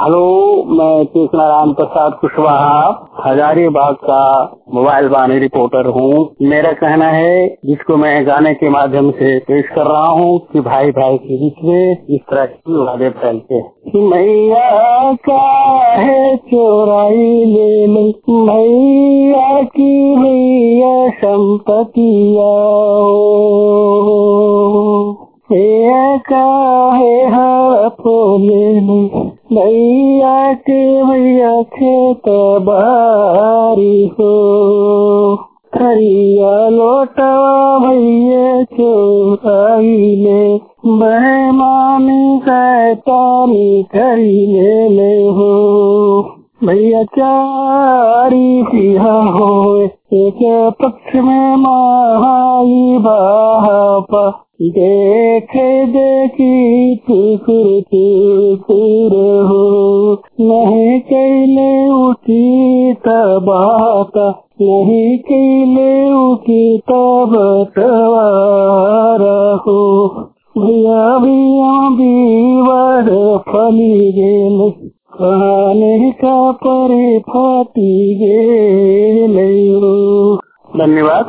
Hello, मैं कृष्णाराम प्रसाद कुशवाहा हजारीबाग का mobile वाणी reporter हूँ। मेरा कहना है, जिसको मैं गाने के माध्यम से पेश कर रहा हूँ कि भाई भाई के बीच में इस तरह की वादे फैलते हैं। मैया का है चोराई ले लो, मैया की मैया संपत्तिया का है हड़पो ले लो, मैया के मैया खेत बारी हो, खरिया लोटवा भैया चोराई ले, बेईमानी शैतानी करी ले हो। भैया चारी पिया हो, एक पक्ष में महाई बापा, देखे देखी तुकुर हो, नहीं कैले उठी तबात, नहीं कैले उठी तब हो। भैया भैया बीवर फली गेल, खाने का परे फाटी गेल। धन्यवाद।